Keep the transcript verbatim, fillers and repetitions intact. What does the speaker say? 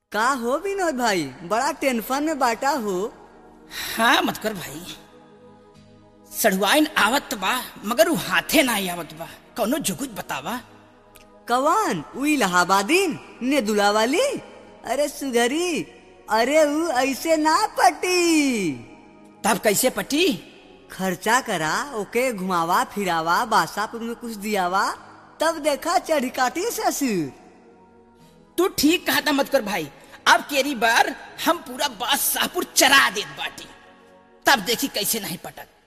का हो विनोद भाई, बड़ा टेंशन में बाटा हो। हाँ मत कर भाई, सड़ुआइन आवत बा मगर उ हाथे ना आवत बा। कौनो जुगुत बतावा। कवन उ इलाहाबादीन ने दुला वाली? अरे सुधरी, अरे उ ऐसे ना पटी। तब कैसे पटी? खर्चा करा, ओके घुमावा फिरावा, बासापुर में कुछ दियावा, तब देखा चढ़ी काटी ससुर। तू ठीक कहा था मत कर भाई। अब केरी बार हम पूरा बादशाहपुर चरा देत बाटी, तब देखी कैसे नहीं पटक।